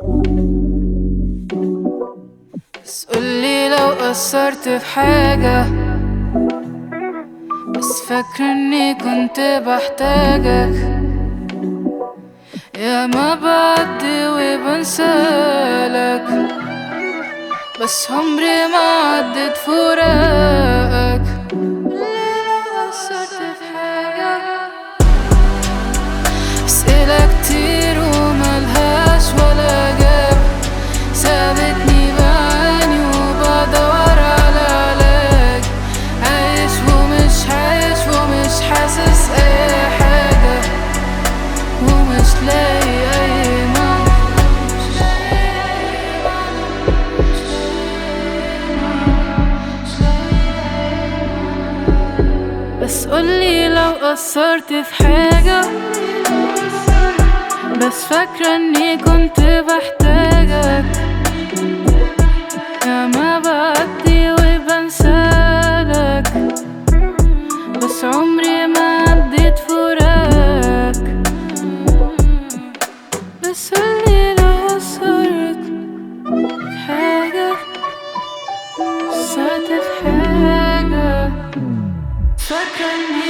بس قولي لو قصرت في حاجة، بس فاكرة اني كنت بحتاجك. يا ما بعدي وبنسالك، بس عمري ما عدت فراقك. قولي لو قصرت في حاجة، أسئلة كتير وملهاش ولا جاب، سابتني بعاني وبدور على علاج. عايش ومش عايش ومش حاسس اي حاجة، ومش لاقي اي معنى. بس قولي لو قصرت في حاجة، بس فاكرة اني كنت بحتاجك. يا ما بعدي وبنسالك، بس عمري ما عديت فراق. بس قولي لو قصرت في حاجة، قصرت في حاجة، فاكرة اني